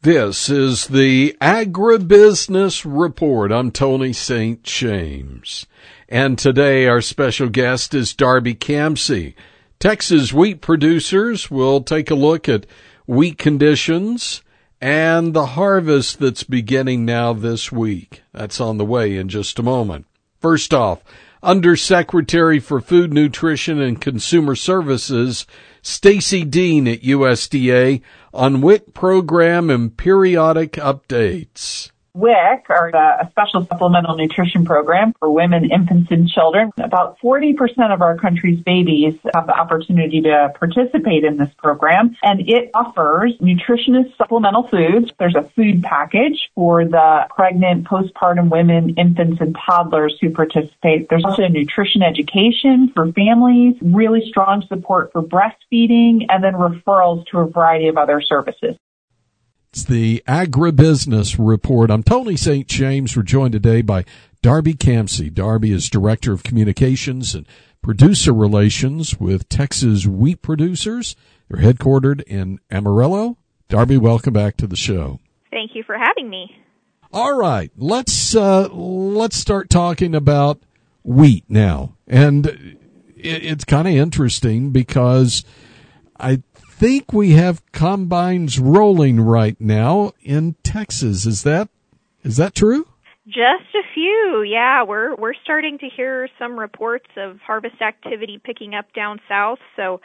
This is the Agribusiness Report. I'm Tony St. James. And today our special guest is Darby Campsey. Texas wheat producers will take a look at wheat conditions and the harvest that's beginning now this week. That's on the way in just a moment. First off, Undersecretary for Food, Nutrition, and Consumer Services Stacy Dean at USDA on WIC program and periodic updates. WIC, or a special supplemental nutrition program for women, infants, and children. About 40% of our country's babies have the opportunity to participate in this program, and it offers nutritionist supplemental foods. There's a food package for the pregnant, postpartum women, infants, and toddlers who participate. There's also nutrition education for families, really strong support for breastfeeding, and then referrals to a variety of other services. It's the Agribusiness Report. I'm Tony St. James. We're joined today by Darby Campsey. Darby is Director of Communications and Producer Relations with Texas Wheat Producers. They're headquartered in Amarillo. Darby, welcome back to the show. Thank you for having me. All right, let's start talking about wheat now. And it's kind of interesting because I think we have combines rolling right now in Texas. Is that true? Just a few, yeah. We're starting to hear some reports of harvest activity picking up down south. So,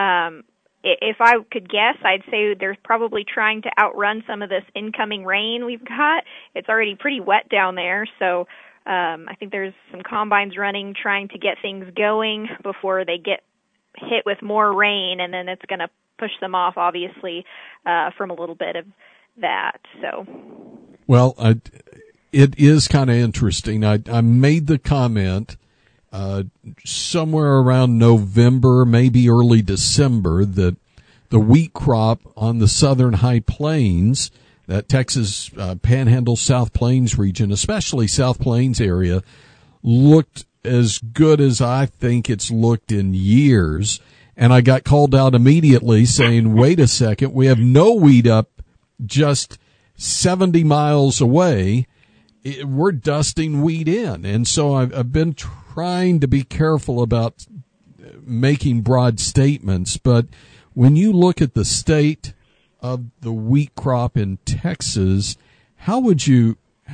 if I could guess, I'd say they're probably trying to outrun some of this incoming rain we've got. It's already pretty wet down there, so I think there's some combines running, trying to get things going before they get hit with more rain, and then it's going to push them off, obviously, from a little bit of that. So, well, it is kind of interesting. I made the comment somewhere around November, maybe early December, that the wheat crop on the southern high plains, that Texas Panhandle, South Plains region, especially South Plains area, looked as good as I think it's looked in years. And I got called out immediately saying, wait a second, we have no wheat up just 70 miles away. We're dusting wheat in. And so I've been trying to be careful about making broad statements. But when you look at the state of the wheat crop in Texas, how would you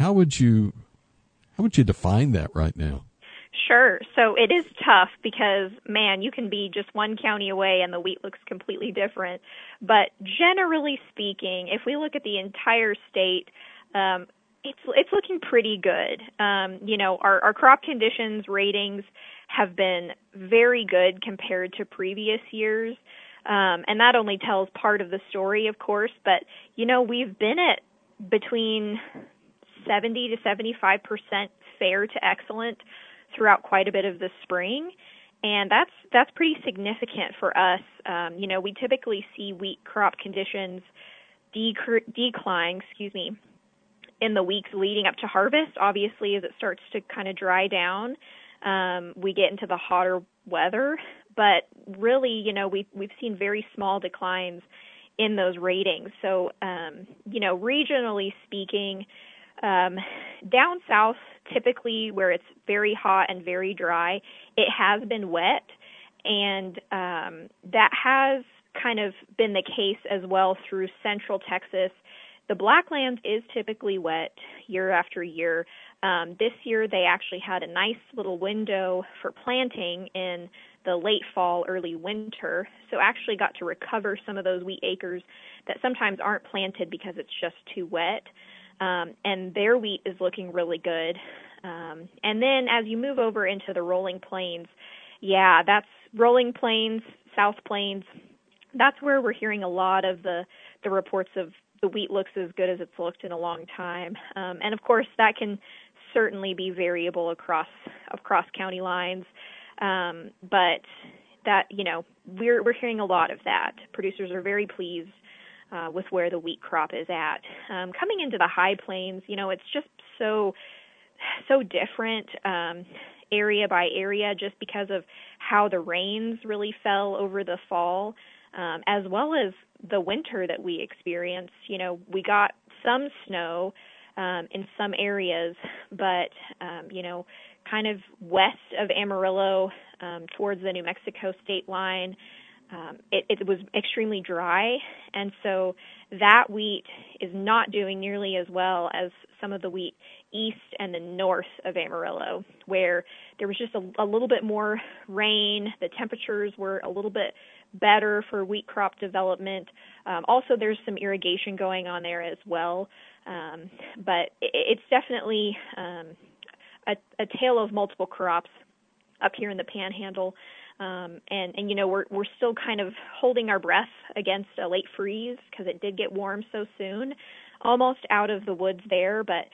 define that right now? Sure. So it is tough because, man, you can be just one county away and the wheat looks completely different. But generally speaking, if we look at the entire state, it's looking pretty good. Our crop conditions ratings have been very good compared to previous years. And that only tells part of the story, of course. But, we've been at between 70 to 75% fair to excellent throughout quite a bit of the spring, and that's pretty significant for us. We typically see wheat crop conditions decline, in the weeks leading up to harvest. Obviously, as it starts to kind of dry down, we get into the hotter weather. But really, we've seen very small declines in those ratings. So, regionally speaking, down south, typically where it's very hot and very dry, it has been wet, and that has kind of been the case as well through central Texas. The Blacklands is typically wet year after year. This year they actually had a nice little window for planting in the late fall, early winter, so actually got to recover some of those wheat acres that sometimes aren't planted because it's just too wet. And their wheat is looking really good. And then as you move over into the rolling plains, that's rolling plains, South Plains. That's where we're hearing a lot of the reports of the wheat looks as good as it's looked in a long time. And of course, that can certainly be variable across county lines. But that, we're hearing a lot of that. Producers are very pleased with where the wheat crop is at. Coming into the high plains, it's just so different area by area just because of how the rains really fell over the fall, as well as the winter that we experienced. We got some snow in some areas, but, kind of west of Amarillo, towards the New Mexico state line, it was extremely dry, and so that wheat is not doing nearly as well as some of the wheat east and the north of Amarillo, where there was just a little bit more rain. The temperatures were a little bit better for wheat crop development. Also, there's some irrigation going on there as well, but it's definitely a tale of multiple crops up here in the Panhandle. We're still kind of holding our breath against a late freeze because it did get warm so soon, almost out of the woods there, but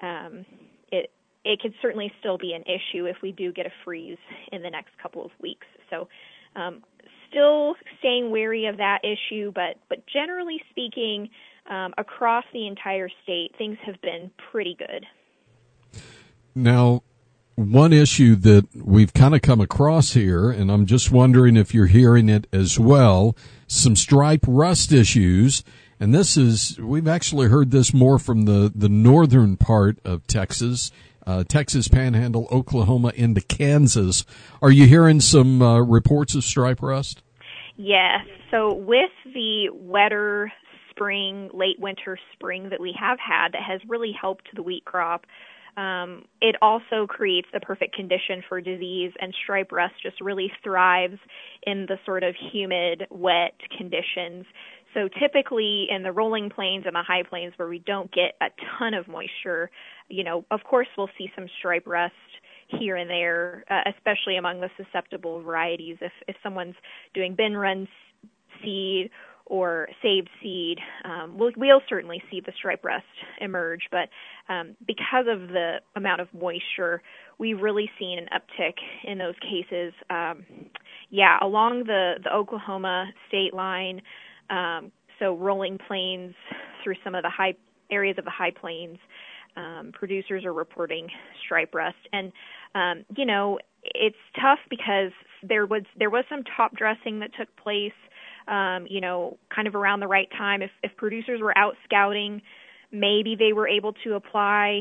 it could certainly still be an issue if we do get a freeze in the next couple of weeks. So still staying wary of that issue, but generally speaking, across the entire state, things have been pretty good. Now, one issue that we've kind of come across here, and I'm just wondering if you're hearing it as well, some stripe rust issues. And we've actually heard this more from the northern part of Texas, Texas Panhandle, Oklahoma into Kansas. Are you hearing some reports of stripe rust? Yes. So with the wetter spring, late winter spring that we have had, that has really helped the wheat crop. It also creates the perfect condition for disease, and stripe rust just really thrives in the sort of humid, wet conditions. So typically in the rolling plains and the high plains where we don't get a ton of moisture, of course we'll see some stripe rust here and there, especially among the susceptible varieties. If someone's doing bin run seed or saved seed, we'll certainly see the stripe rust emerge. But because of the amount of moisture, we've really seen an uptick in those cases. Along the Oklahoma state line, so rolling plains through some of the high areas of the high plains, producers are reporting stripe rust. And, it's tough because there was some top dressing that took place, kind of around the right time. If producers were out scouting, maybe they were able to apply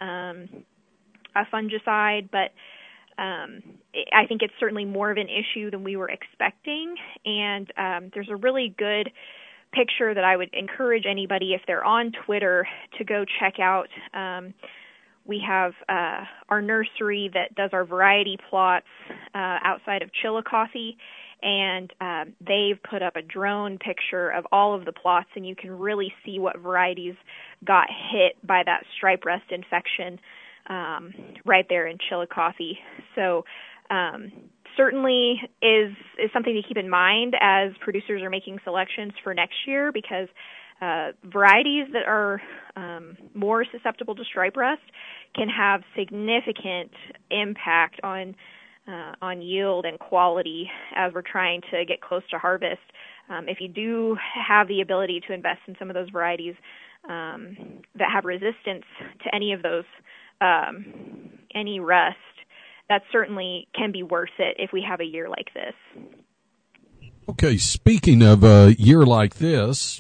a fungicide, but I think it's certainly more of an issue than we were expecting. And there's a really good picture that I would encourage anybody, if they're on Twitter, to go check out. We have our nursery that does our variety plots outside of Chillicothe, and they've put up a drone picture of all of the plots, and you can really see what varieties got hit by that stripe rust infection right there in Chillicothe. So certainly is something to keep in mind as producers are making selections for next year, because varieties that are more susceptible to stripe rust can have significant impact on yield and quality as we're trying to get close to harvest. If you do have the ability to invest in some of those varieties that have resistance to any of those, any rust, that certainly can be worth it if we have a year like this. Okay, speaking of a year like this,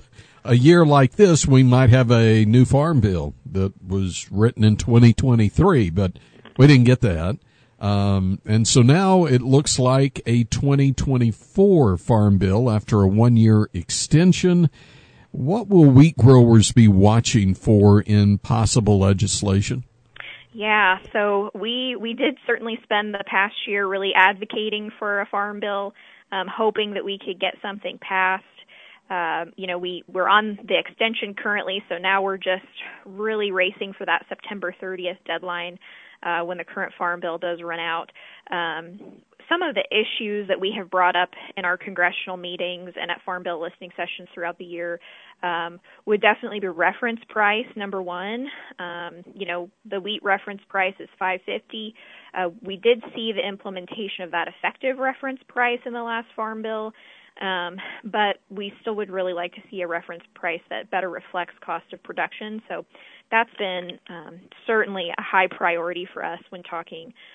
we might have a new farm bill that was written in 2023, but we didn't get that. And so now it looks like a 2024 farm bill after a 1-year extension. What will wheat growers be watching for in possible legislation? Yeah, so we did certainly spend the past year really advocating for a farm bill, hoping that we could get something passed. We're on the extension currently, so now we're just really racing for that September 30th deadline when the current farm bill does run out. Some of the issues that we have brought up in our congressional meetings and at farm bill listening sessions throughout the year would definitely be reference price, number one. The wheat reference price is $5.50. We did see the implementation of that effective reference price in the last farm bill, but we still would really like to see a reference price that better reflects cost of production. So that's been certainly a high priority for us when talking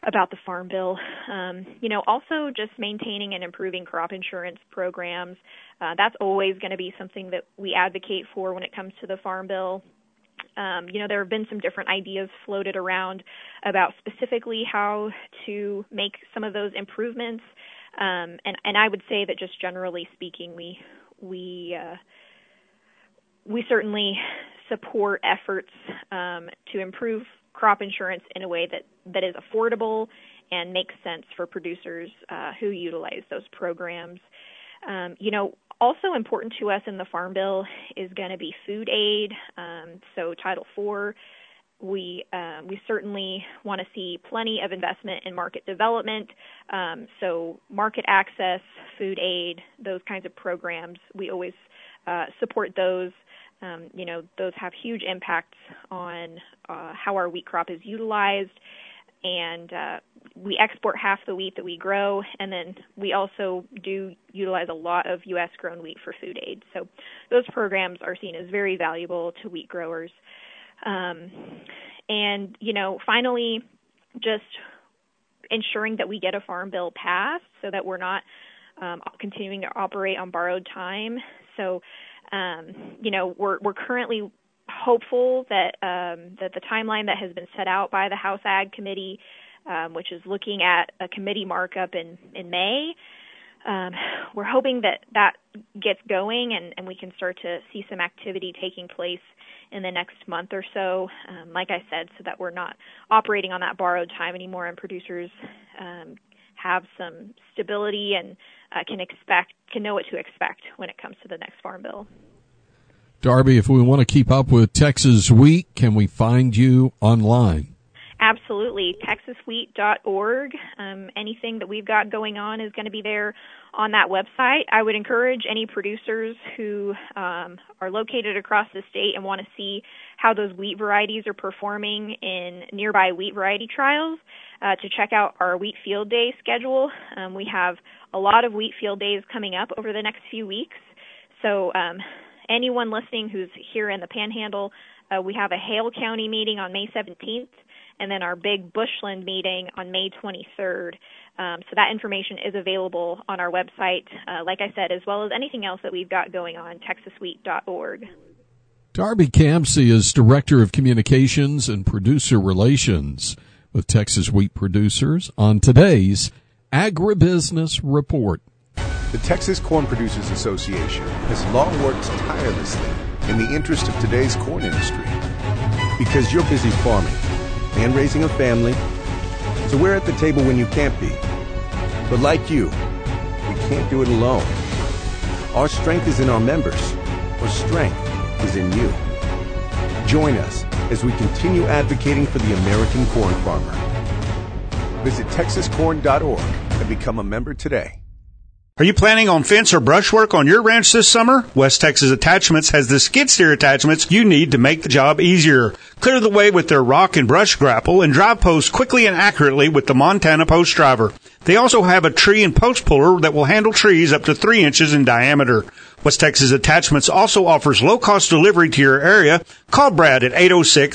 about the Farm Bill. Also just maintaining and improving crop insurance programs. That's always going to be something that we advocate for when it comes to the Farm Bill. There have been some different ideas floated around about specifically how to make some of those improvements. And I would say that just generally speaking, we certainly support efforts to improve crop insurance in a way that is affordable and makes sense for producers who utilize those programs. Also important to us in the Farm Bill is going to be food aid. So Title IV, we certainly want to see plenty of investment in market development. So market access, food aid, those kinds of programs, we always support those. Those have huge impacts on how our wheat crop is utilized, and we export half the wheat that we grow, and then we also do utilize a lot of U.S.-grown wheat for food aid. So those programs are seen as very valuable to wheat growers. Finally, just ensuring that we get a Farm Bill passed so that we're not continuing to operate on borrowed time. So we're currently hopeful that the timeline that has been set out by the House Ag Committee, which is looking at a committee markup in May, we're hoping that gets going and we can start to see some activity taking place in the next month or so, like I said, so that we're not operating on that borrowed time anymore and producers have some stability and can know what to expect when it comes to the next Farm Bill. Darby, if we want to keep up with Texas Wheat, can we find you online? Absolutely. TexasWheat.org. Anything that we've got going on is going to be there on that website. I would encourage any producers who are located across the state and want to see how those wheat varieties are performing in nearby wheat variety trials to check out our wheat field day schedule. We have a lot of wheat field days coming up over the next few weeks. So anyone listening who's here in the Panhandle, we have a Hale County meeting on May 17th, and then our big Bushland meeting on May 23rd. So that information is available on our website, like I said, as well as anything else that we've got going on, TexasWheat.org. Darby Kamsey is Director of Communications and Producer Relations with Texas Wheat Producers on today's Agribusiness Report. The Texas Corn Producers Association has long worked tirelessly in the interest of today's corn industry. Because you're busy farming and raising a family, so we're at the table when you can't be. But like you, we can't do it alone. Our strength is in our members. Our strength is in you. Join us as we continue advocating for the American corn farmer. Visit TexasCorn.org and become a member today. Are you planning on fence or brushwork on your ranch this summer? West Texas Attachments has the skid steer attachments you need to make the job easier. Clear the way with their rock and brush grapple and drive posts quickly and accurately with the Montana Post Driver. They also have a tree and post puller that will handle trees up to 3 inches in diameter. West Texas Attachments also offers low-cost delivery to your area. Call Brad at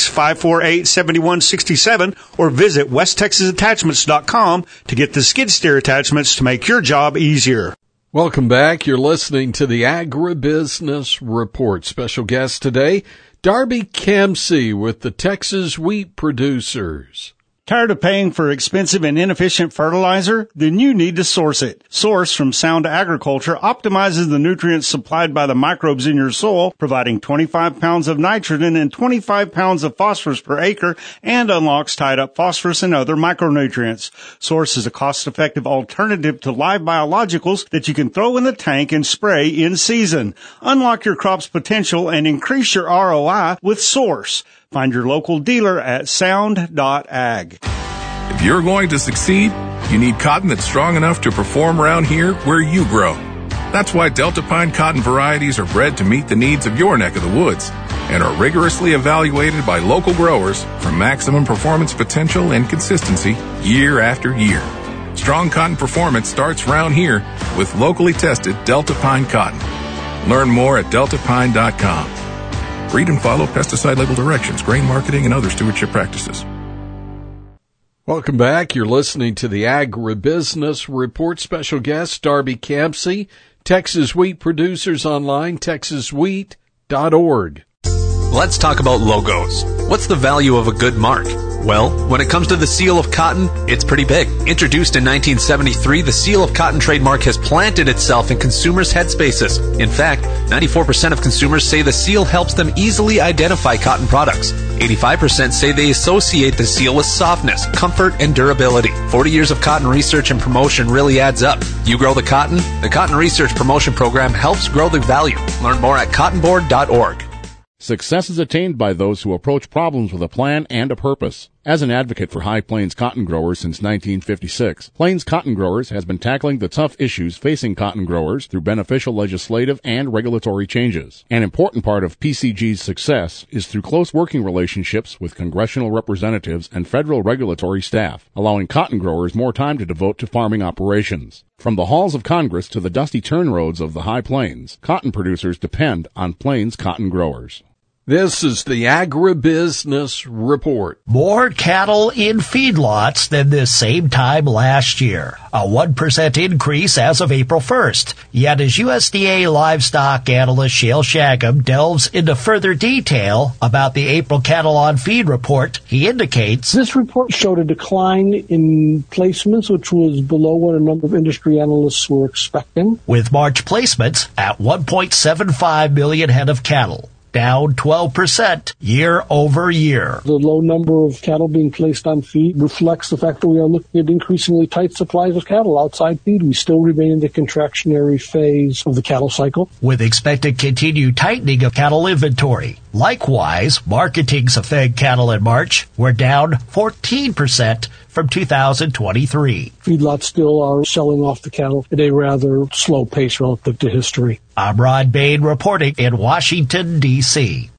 806-548-7167 or visit westtexasattachments.com to get the skid steer attachments to make your job easier. Welcome back. You're listening to the Agribusiness Report. Special guest today, Darby Kamsey with the Texas Wheat Producers. Tired of paying for expensive and inefficient fertilizer? Then you need to Source it. Source from Sound Agriculture optimizes the nutrients supplied by the microbes in your soil, providing 25 pounds of nitrogen and 25 pounds of phosphorus per acre, and unlocks tied up phosphorus and other micronutrients. Source is a cost-effective alternative to live biologicals that you can throw in the tank and spray in season. Unlock your crop's potential and increase your ROI with Source. Find your local dealer at sound.ag. If you're going to succeed, you need cotton that's strong enough to perform around here where you grow. That's why Delta Pine cotton varieties are bred to meet the needs of your neck of the woods and are rigorously evaluated by local growers for maximum performance potential and consistency year after year. Strong cotton performance starts around here with locally tested Delta Pine cotton. Learn more at deltapine.com. Read and follow pesticide label directions, grain marketing, and other stewardship practices. Welcome back. You're listening to the Agribusiness Report. Special guest, Darby Campsey, Texas Wheat Producers Online, texaswheat.org. Let's talk about logos. What's the value of a good mark? Well, when it comes to the Seal of Cotton, it's pretty big. Introduced in 1973, the Seal of Cotton trademark has planted itself in consumers' headspaces. In fact, 94% of consumers say the seal helps them easily identify cotton products. 85% say they associate the seal with softness, comfort, and durability. 40 years of cotton research and promotion really adds up. You grow the cotton? The Cotton Research Promotion Program helps grow the value. Learn more at cottonboard.org. Success is attained by those who approach problems with a plan and a purpose. As an advocate for High Plains cotton growers since 1956, Plains Cotton Growers has been tackling the tough issues facing cotton growers through beneficial legislative and regulatory changes. An important part of PCG's success is through close working relationships with congressional representatives and federal regulatory staff, allowing cotton growers more time to devote to farming operations. From the halls of Congress to the dusty turn roads of the High Plains, cotton producers depend on Plains cotton growers. This is the Agribusiness Report. More cattle in feedlots than this same time last year. A 1% increase as of April 1st. Yet as USDA livestock analyst Shale Shagam delves into further detail about the April cattle on feed report, he indicates this report showed a decline in placements, which was below what a number of industry analysts were expecting. With March placements at 1.75 million head of cattle, down 12% year over year. The low number of cattle being placed on feed reflects the fact that we are looking at increasingly tight supplies of cattle outside feed. We still remain in the contractionary phase of the cattle cycle, with expected continued tightening of cattle inventory. Likewise, marketings of fed cattle in March were down 14% from 2023. Feedlots still are selling off the cattle at a rather slow pace relative to history. I'm Rod Bain reporting in Washington, D.C.